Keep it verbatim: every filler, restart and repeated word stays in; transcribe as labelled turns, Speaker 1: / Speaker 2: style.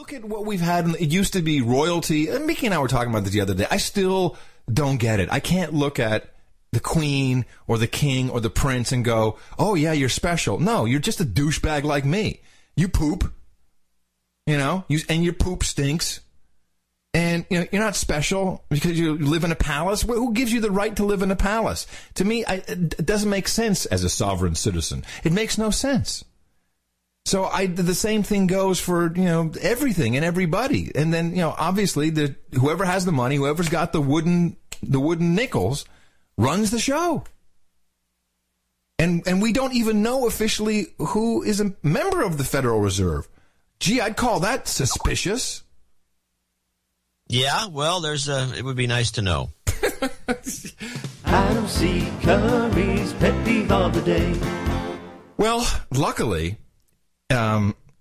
Speaker 1: look at what we've had. It used to be royalty. And Mickey and I were talking about this the other day. I still don't get it. I can't look at the queen or the king or the prince and go, oh, yeah, you're special. No, you're just a douchebag like me. You poop, you know, you, and your poop stinks. And you know, you're not special because you live in a palace. Who gives you the right to live in a palace? To me, I, it doesn't make sense as a sovereign citizen. It makes no sense. So I, the same thing goes for, you know, everything and everybody. And then, you know, obviously, the whoever has the money, whoever's got the wooden the wooden nickels, runs the show. And and we don't even know officially who is a member of the Federal Reserve. Gee, I'd call that suspicious.
Speaker 2: Yeah, well, there's a, it would be nice to know.
Speaker 3: Adam C. Curry's pet peeve of the day.
Speaker 1: Well, luckily, um,